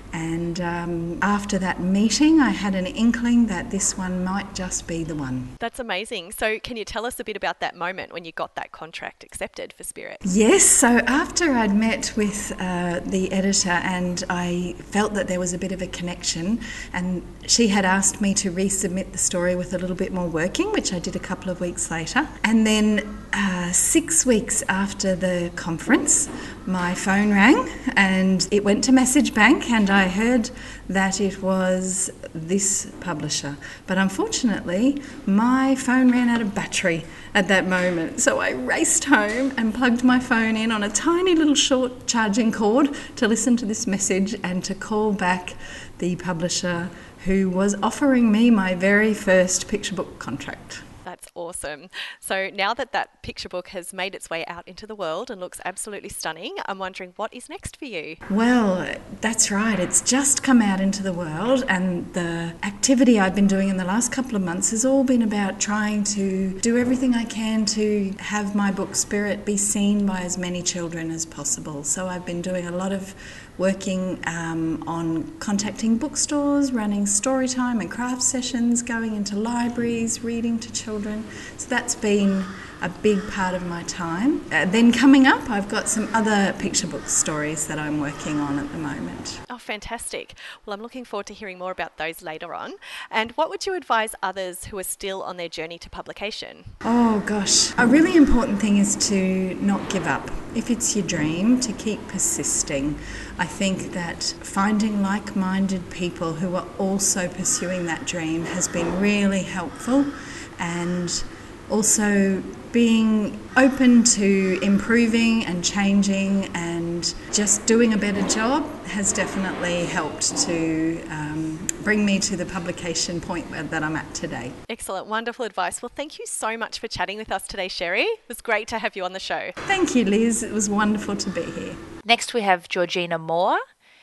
And um, after that meeting, I had an inkling that this one might just be the one. That's amazing. So can you tell us a bit about that moment when you got that contract accepted for Spirit? Yes, so after I'd met with uh, the editor and I felt that there was a bit of a connection, and she had asked me to resubmit the story with a little bit more working, which I did a couple of weeks later. And then uh, six weeks after the conference, my phone rang and it went to Message Bank, and I heard that it was this publisher. But unfortunately, my phone ran out of battery at that moment. So I raced home and plugged my phone in on a tiny little short charging cord to listen to this message and to call back the publisher who was offering me my very first picture book contract. That's awesome. So now that that picture book has made its way out into the world and looks absolutely stunning, I'm wondering what is next for you? Well, that's right. It's just come out into the world, and the activity I've been doing in the last couple of months has all been about trying to do everything I can to have my book Spirit be seen by as many children as possible. So I've been doing a lot of working um, on contacting bookstores, running story time and craft sessions, going into libraries, reading to children. So that's been a big part of my time. Uh, then coming up, I've got some other picture book stories that I'm working on at the moment. Oh, fantastic. Well, I'm looking forward to hearing more about those later on. And what would you advise others who are still on their journey to publication? Oh gosh, a really important thing is to not give up. If it's your dream, to keep persisting. I think that finding like-minded people who are also pursuing that dream has been really helpful, and also being open to improving and changing and just doing a better job has definitely helped to um, bring me to the publication point that I'm at today. Excellent, wonderful advice. Well, thank you so much for chatting with us today, Sherry. It was great to have you on the show. Thank you, Liz. It was wonderful to be here. Next we have Georgina Moore.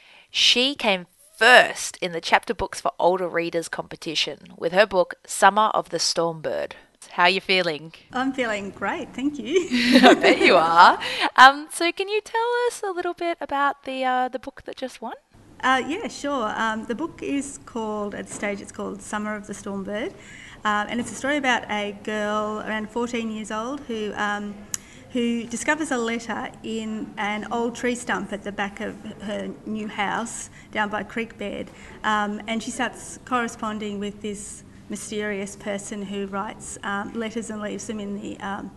She came first in the Chapter Books for Older Readers competition with her book Summer of the Stormbird. How are you feeling? I'm feeling great, thank you. I bet you are. Um, so can you tell us a little bit about the uh, the book that just won? Uh, yeah, sure. Um, the book is called, at this stage it's called Summer of the Stormbird, um, and it's a story about a girl around fourteen years old who um, who discovers a letter in an old tree stump at the back of her new house down by creek bed, um, and she starts corresponding with this mysterious person who writes um, letters and leaves them in the um,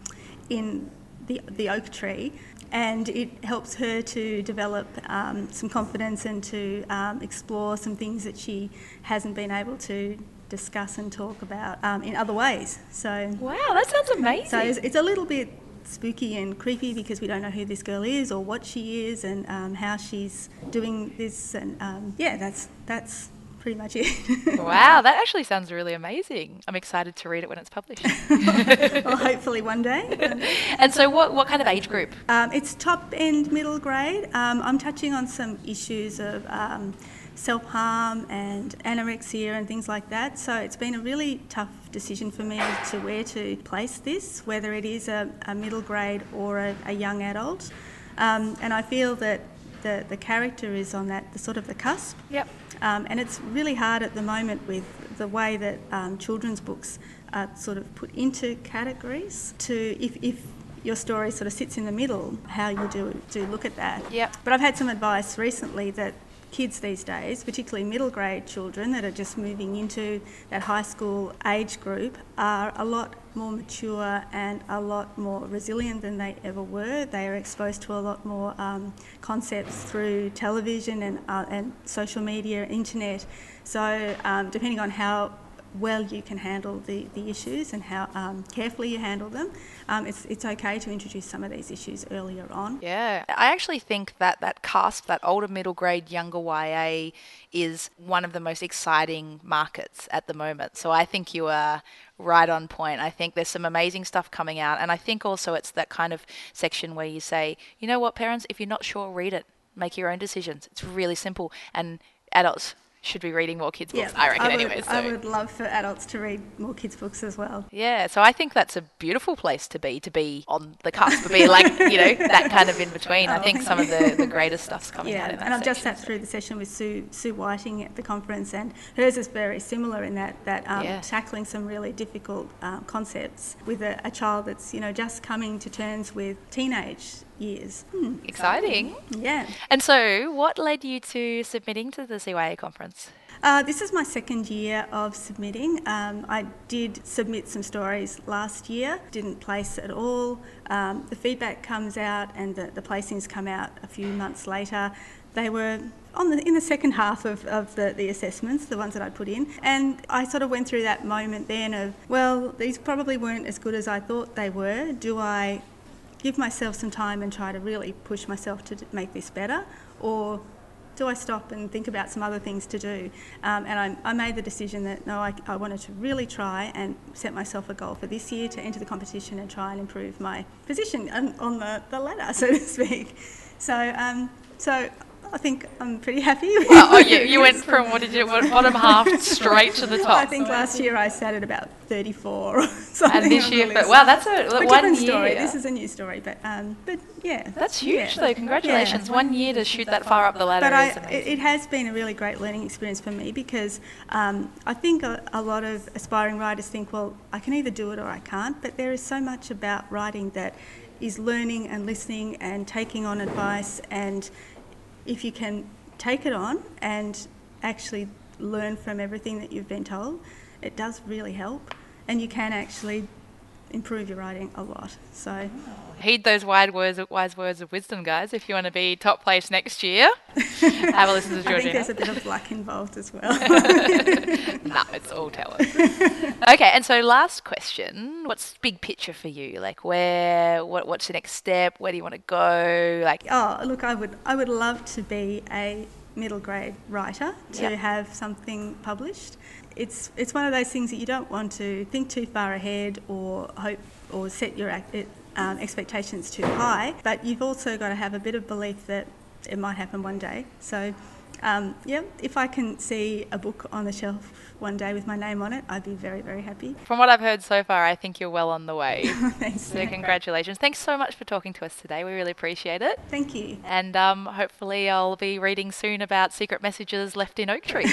in the the oak tree, and it helps her to develop um, some confidence and to um, explore some things that she hasn't been able to discuss and talk about um, in other ways. So wow, that sounds amazing. So it's, it's a little bit spooky and creepy because we don't know who this girl is or what she is and um, how she's doing this, and um, yeah, that's that's. pretty much it. Wow, that actually sounds really amazing. I'm excited to read it when it's published. Well, hopefully one day. And so what, what kind of age group? Um, it's top end middle grade. Um, I'm touching on some issues of um, self-harm and anorexia and things like that. So it's been a really tough decision for me as to where to place this, whether it is a, a middle grade or a, a young adult. Um, and I feel that the, the character is on that, the sort of the cusp. Yep. Um, and it's really hard at the moment with the way that um, children's books are sort of put into categories to, if, if your story sort of sits in the middle, how you do, do look at that. Yep. But I've had some advice recently that kids these days, particularly middle grade children that are just moving into that high school age group, are a lot more mature and a lot more resilient than they ever were. They are exposed to a lot more um, concepts through television and uh, and social media, internet. So um, depending on how well you can handle the, the issues and how um, carefully you handle them, um, it's it's okay to introduce some of these issues earlier on. Yeah, I actually think that that cusp, that older middle grade, younger Y A, is one of the most exciting markets at the moment. So I think you are right on point. I think there's some amazing stuff coming out, and I think also it's that kind of section where you say, you know what, parents, if you're not sure, read it. Make your own decisions. It's really simple. And adults, should be reading more kids' books, Yeah, I reckon I would, anyway. So. I would love for adults to read more kids' books as well. Yeah, so I think that's a beautiful place to be, to be on the cusp, to be like, you know, that kind of in between. Oh, I think thank some you. of the, the greatest stuff's coming Yeah, out in that and I've just section, sat so. through the session with Sue Sue Whiting at the conference, and hers is very similar in that that um, Yeah. tackling some really difficult um, concepts with a, a child that's, you know, just coming to terms with teenage years. Hmm. Exciting. Yeah. And so, what led you to submitting to the C Y A conference? Uh, this is my second year of submitting. Um, I did submit some stories last year, didn't place at all. Um, the feedback comes out and the, the placings come out a few months later. They were on the, in the second half of, of the, the assessments, the ones that I put in. And I sort of went through that moment then of, well, these probably weren't as good as I thought they were. Do I give myself some time and try to really push myself to make this better? Or do I stop and think about some other things to do? Um, and I, I made the decision that no, I, I wanted to really try and set myself a goal for this year to enter the competition and try and improve my position on, on the, the ladder, so to speak. So, um, so I think I'm pretty happy. Oh, oh you, you went from, what did you, what, bottom half straight to the top. I think last year I sat at about thirty-four or something. And this on year, the but list. wow, that's a, a one different year. story. This is a new story, but um, but yeah, That's huge, yeah. though. Congratulations. Yeah. One year to shoot that far up the ladder But I, is amazing. it it has been a really great learning experience for me because um, I think a, a lot of aspiring writers think, well, I can either do it or I can't, but there is so much about writing that is learning and listening and taking on advice, and if you can take it on and actually learn from everything that you've been told, it does really help, and you can actually improve your writing a lot. So Heed those wise words, wise words of wisdom, guys. If you want to be top place next year, have a listen to Georgina. I think there's a bit of luck involved as well. No, it's all talent. Okay, and so last question: what's big picture for you? Like, where, what, what's the next step? Where do you want to go? Like, Oh, look, I would I would love to be a middle grade writer, to Yep. have something published. It's it's one of those things that you don't want to think too far ahead or hope or set your ac- it, um, expectations too high, but you've also got to have a bit of belief that it might happen one day. So, um, yeah, if I can see a book on the shelf one day with my name on it, I'd be very, very happy. from what I've heard so far, I think you're well on the way. Thanks. So congratulations. Thanks so much for talking to us today. We really appreciate it. Thank you. And um, hopefully I'll be reading soon about secret messages left in oak trees.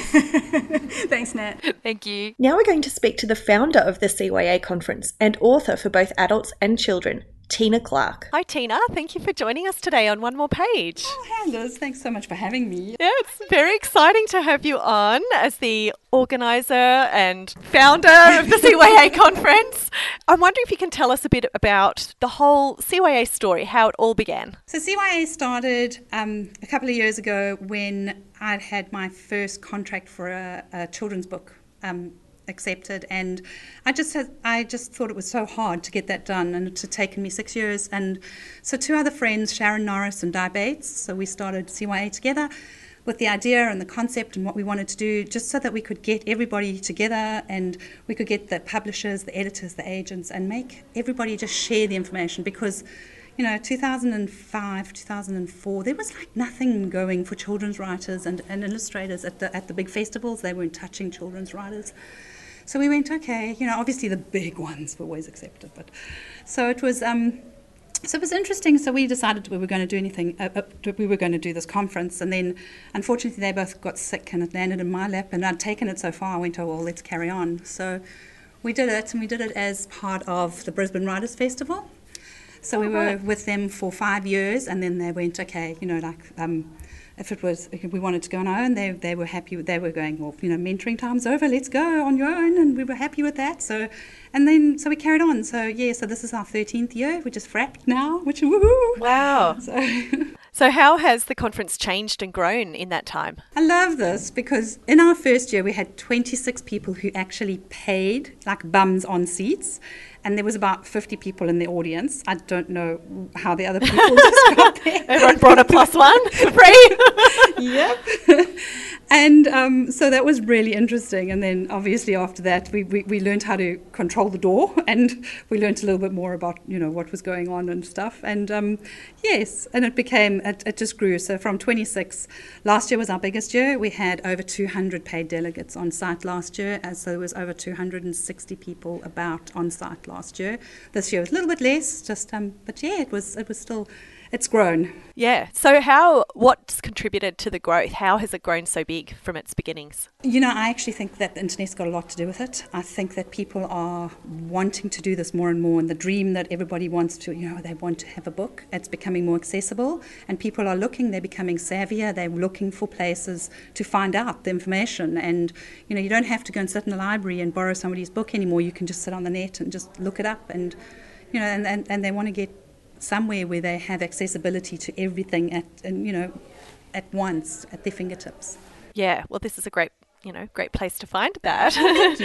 Thanks, Nat. Thank you. Now we're going to speak to the founder of the C Y A conference and author for both adults and children, Tina Clark. Hi, Tina. Thank you for joining us today on One More Page. Oh, hi, Liz. Thanks so much for having me. Yeah, it's very exciting to have you on as the organiser and founder of the C Y A conference. I'm wondering if you can tell us a bit about the whole C Y A story, how it all began. So C Y A started um, a couple of years ago when I'd had my first contract for a, a children's book um, accepted, and I just had, I just thought it was so hard to get that done, and it had taken me six years. And so two other friends, Sharon Norris and Di Bates, so we started C Y A together with the idea and the concept and what we wanted to do, just so that we could get everybody together and we could get the publishers, the editors, the agents, and make everybody just share the information. Because, you know, two thousand five, two thousand four, there was like nothing going for children's writers and, and illustrators at the at the big festivals. They weren't touching children's writers. So we went, okay, you know, obviously the big ones were always accepted, but so it was. Um, so it was interesting. So we decided we were going to do anything. Uh, uh, we were going to do this conference, and then unfortunately they both got sick, and it landed in my lap. And I'd taken it so far. I went, oh well, let's carry on. So we did it, and we did it as part of the Brisbane Writers Festival. So we were with them for five years, and then they went, okay, you know, like. Um, If it was, if we wanted to go on our own, they they were happy. They were going, well, you know, mentoring time's over. Let's go on your own, and we were happy with that. So, and then so we carried on. So yeah, so this is our thirteenth year. We're just frapped now, which woohoo! Wow. So, So how has the conference changed and grown in that time? I love this because in our first year we had twenty-six people who actually paid, like bums on seats. And there was about fifty people in the audience. I don't know how the other people just got there. Everyone brought a plus one for free. Yep. And um, so that was really interesting. And then obviously after that, we, we, we learned how to control the door, and we learned a little bit more about, you know, what was going on and stuff. And um, yes, and it became, it, it just grew. So from twenty-six, last year was our biggest year. We had over two hundred paid delegates on site last year. And so there was over two hundred sixty people about on site last year. This year was a little bit less, just, um, but yeah, it was, it was still, it's grown. Yeah. So how, what's contributed to the growth? How has it grown so big from its beginnings? You know, I actually think that the internet's got a lot to do with it. I think that people are wanting to do this more and more, and the dream that everybody wants to, you know, they want to have a book. It's becoming more accessible, and people are looking, they're becoming savvier, they're looking for places to find out the information. And, you know, you don't have to go and sit in a library and borrow somebody's book anymore. You can just sit on the net and just look it up, and, you know, and, and, and they want to get somewhere where they have accessibility to everything at, and you know, at once at their fingertips. Yeah, well, this is a great, you know, great place to find that.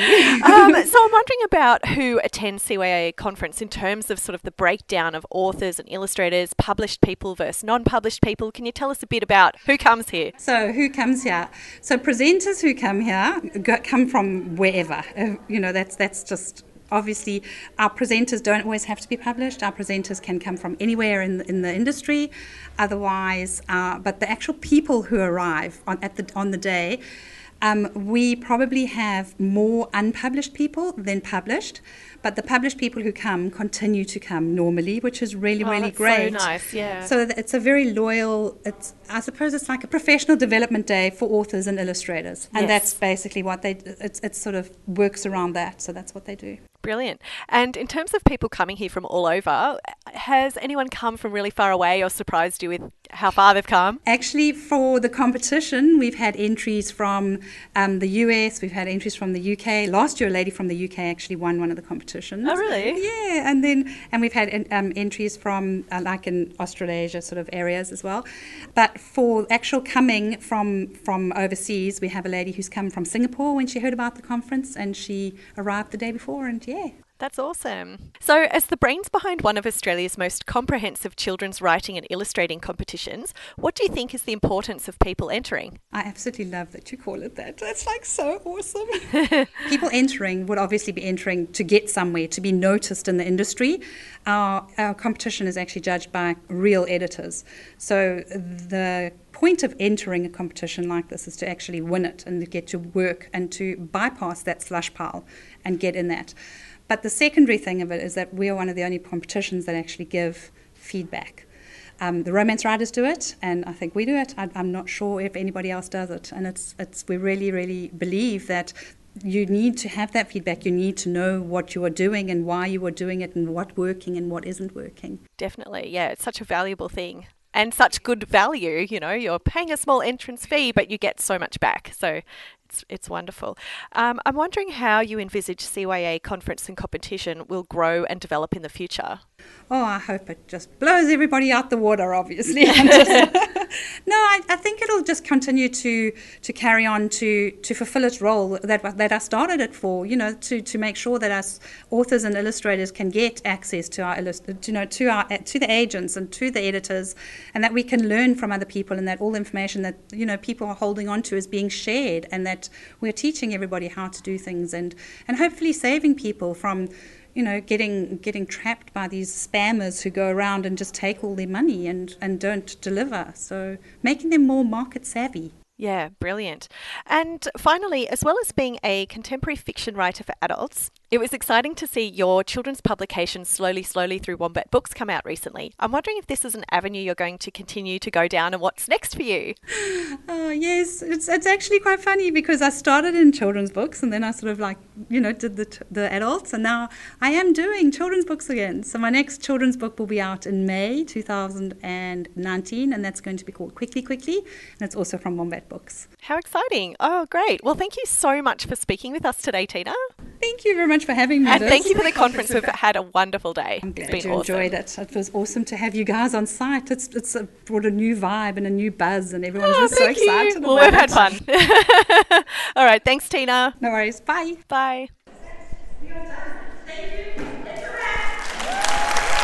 um, so I'm wondering about who attends C Y A conference in terms of sort of the breakdown of authors and illustrators, published people versus non-published people. Can you tell us a bit about who comes here? So who comes here? So presenters who come here go, come from wherever. Uh, you know, that's that's just. Obviously, our presenters don't always have to be published. Our presenters can come from anywhere in the, in the industry. Otherwise, uh, but the actual people who arrive on at the on the day, um, we probably have more unpublished people than published. But the published people who come continue to come normally, which is really, oh, really that's great. So nice, yeah. So it's a very loyal. It's I suppose it's like a professional development day for authors and illustrators, and yes. that's basically what they. It's it sort of works around that. So that's what they do. Brilliant. And in terms of people coming here from all over, has anyone come from really far away or surprised you with how far they've come? Actually, for the competition, we've had entries from um, the U S, we've had entries from the U K. Last year, a lady from the U K actually won one of the competitions. Oh, really? Yeah, and then and we've had um, entries from uh, like in Australasia sort of areas as well. But for actual coming from from overseas, we have a lady who's come from Singapore when she heard about the conference, and she arrived the day before, and yeah. That's awesome. So, as the brains behind one of Australia's most comprehensive children's writing and illustrating competitions, what do you think is the importance of people entering? I absolutely love that you call it that. That's like so awesome. People entering would obviously be entering to get somewhere, to be noticed in the industry. Our, our competition is actually judged by real editors. So the point of entering a competition like this is to actually win it and to get to work and to bypass that slush pile and get in that. But the secondary thing of it is that we are one of the only competitions that actually give feedback. Um, the romance writers do it, and I think we do it. I, I'm not sure if anybody else does it. And it's it's we really, really believe that you need to have that feedback. You need to know what you are doing and why you are doing it and what's working and what isn't working. Definitely, yeah. It's such a valuable thing. And such good value, you know, you're paying a small entrance fee, but you get so much back. So it's it's wonderful. Um, I'm wondering how you envisage C Y A conference and competition will grow and develop in the future. Oh, I hope it just blows everybody out the water, obviously. just, no, I, I think it'll just continue to to carry on to, to fulfill its role that that I started it for. You know, to, to make sure that us authors and illustrators can get access to our you know to our to the agents and to the editors, and that we can learn from other people, and that all the information that you know people are holding on to is being shared, and that we're teaching everybody how to do things, and and hopefully saving people from. You know, getting getting trapped by these spammers who go around and just take all their money and, and don't deliver. So making them more market savvy. Yeah, brilliant. And finally, as well as being a contemporary fiction writer for adults, it was exciting to see your children's publication Slowly, Slowly through Wombat Books come out recently. I'm wondering if this is an avenue you're going to continue to go down and what's next for you? Oh, yes. It's it's actually quite funny because I started in children's books and then I sort of like, you know, did the the adults, and now I am doing children's books again. So my next children's book will be out in May two thousand nineteen, and that's going to be called Quickly, Quickly, and it's also from Wombat Books. How exciting. Oh, great. Well, thank you so much for speaking with us today, Tina. Thank you very much for having me. And thank you for the conference. We've had a wonderful day. I'm glad it's been you awesome. enjoyed it. It was awesome to have you guys on site. It's it's brought a new vibe and a new buzz, and everyone's oh, just so you. excited Well, about we've it. had fun. All right. Thanks, Tina. No worries. Bye. Bye.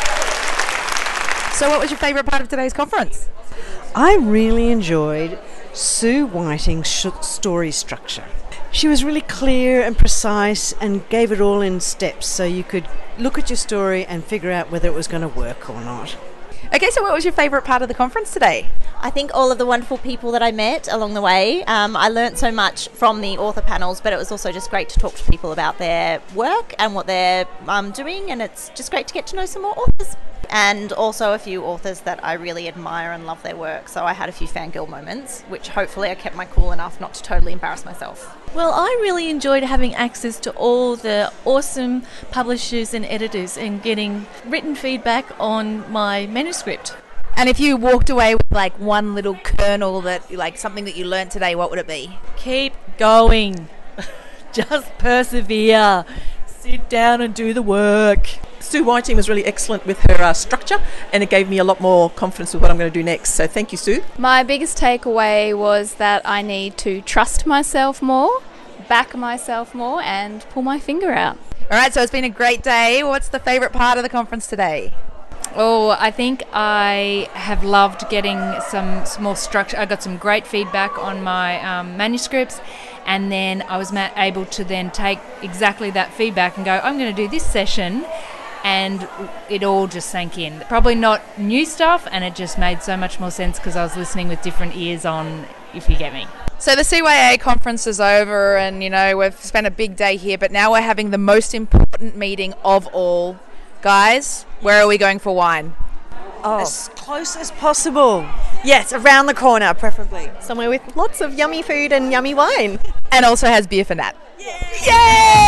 So what was your favourite part of today's conference? I really enjoyed Sue Whiting's sh- story structure. She was really clear and precise and gave it all in steps so you could look at your story and figure out whether it was going to work or not. Okay, so what was your favourite part of the conference today? I think all of the wonderful people that I met along the way. Um, I learnt so much from the author panels, but it was also just great to talk to people about their work and what they're um, doing, and it's just great to get to know some more authors. And also a few authors that I really admire and love their work, so I had a few fangirl moments, which hopefully I kept my cool enough not to totally embarrass myself. Well, I really enjoyed having access to all the awesome publishers and editors and getting written feedback on my manuscript. And if you walked away with like one little kernel that, like something that you learnt today, what would it be? Keep going. Just persevere. Sit down and do the work. Sue Whiting was really excellent with her uh, structure, and it gave me a lot more confidence with what I'm going to do next. So thank you, Sue. My biggest takeaway was that I need to trust myself more, back myself more, and pull my finger out. All right, so it's been a great day. What's the favourite part of the conference today? Oh, I think I have loved getting some, some more structure. I got some great feedback on my um, manuscripts, and then I was ma- able to then take exactly that feedback and go, I'm going to do this session, and it all just sank in. Probably not new stuff, and it just made so much more sense because I was listening with different ears on, if you get me. So the C Y A conference is over, and you know we've spent a big day here, but now we're having the most important meeting of all. Guys, where are we going for wine? Oh. As close as possible. Yes, around the corner, preferably. Somewhere with lots of yummy food and yummy wine. And also has beer for Nat. Yay! Yay!